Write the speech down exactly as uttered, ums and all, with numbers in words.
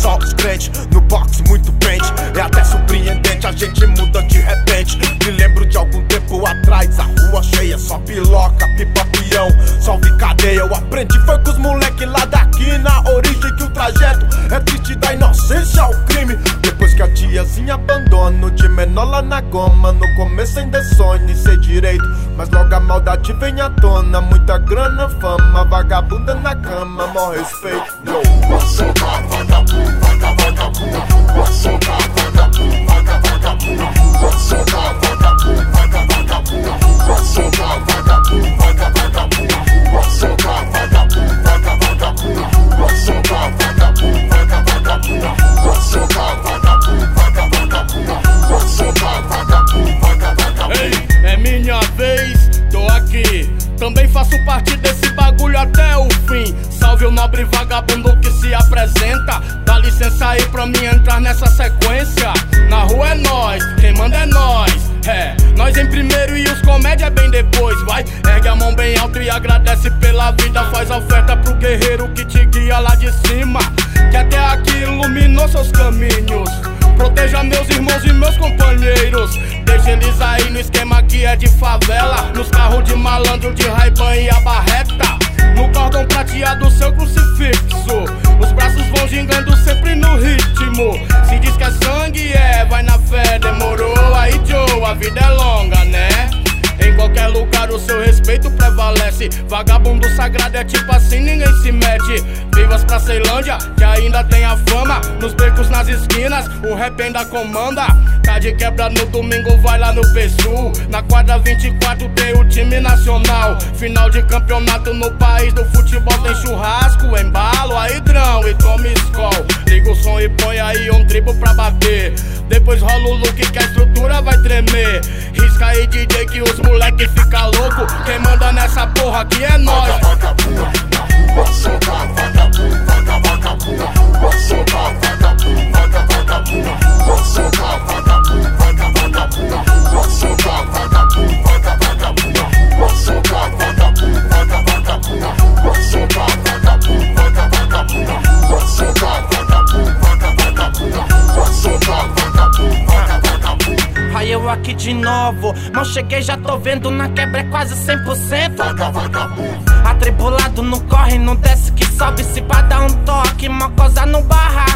só os crentes, no box muito pente. É até surpreendente, a gente muda de repente. Me lembro de algum tempo atrás, a rua cheia, só piloca, pipa, peão, só vi cadeia. Eu aprendi foi com os moleque lá daqui, na origem que o trajeto é triste da inocência ao crime. Depois que a tiazinha abandona, de menor lá na goma. No começo ainda sonho em ser direito, mas logo a maldade vem à tona. Muita grana, fama, vagabunda na cama, mó respeito. Rua solta, vagabundo, vaga, vagabundo. Rua solta, vagabundo, vaga, vagabundo. Rua solta, vagabundo, vaga, vagabundo. Rua solta, vagabundo, vaga, vagabundo. Rua solta, vagabundo, vaga, vagabundo. Rua solta, vagabundo, vaga, vagabundo. Rua solta, vagabundo, vaga, vagabundo. Rua solta, vagabundo, vaga, vagabundo. Ei, é minha vez, tô aqui. Também faço parte desse bagulho até o fim. Salve o nobre vagabundo que se apresenta. Dá licença aí pra mim entrar nessa sequência. Na rua é nós, quem manda é nós. É, nós em primeiro e os comédia bem depois. Vai, ergue a mão bem alto e agradece pela vida. Faz a oferta pro guerreiro que te guia lá de cima, que até aqui iluminou seus caminhos. Proteja meus irmãos e meus companheiros. Deixa eles aí no esquema que é de favela. Nos carros de malandro, de Ray-Ban e a barreta. No cordão prateado, seu crucifixo. Os braços vão gingando sempre no ritmo. Se diz que é sangue, é, vai na fé, demorou. Aí Joe, a vida é longa, né? Em qualquer lugar o seu respeito prevalece. Vagabundo sagrado é tipo assim, ninguém se mete. Vivas pra Ceilândia, que ainda tem a fama. Nos becos, nas esquinas, o rap ainda comanda. Tá de quebra no domingo, vai lá no P Sul. Na quadra vinte e quatro tem o time nacional. Final de campeonato no país do futebol. Tem churrasco, embalo, aí drão e tome escol. Liga o som e põe aí um tribo pra bater. Depois rola o look que a estrutura vai tremer. Risca aí D J que os moleque fica louco. Quem manda nessa porra aqui é nós. Vagabundo, rua solta, vagabundo, vaga, vagabundo. Rua solta, vagabundo, vaga, vagabundo. Rua solta, vagabundo, vaga, vagabundo. Rua solta, vagabundo, vaga, vagabundo. Rua solta, vagabundo, vaga, vagabundo. Rua solta, vagabundo, vaga, vagabundo. Rua solta, vagabundo, vaga, vagabundo. Rua solta, vagabundo, vaga, vagabundo. Aí eu aqui de novo, mal cheguei, já tô vendo na quebra é quase cem por cento. Vaga, vagabundo. Atribulado não corre, não desce que sobe. Se pra dar um toque, uma coisa no barraco.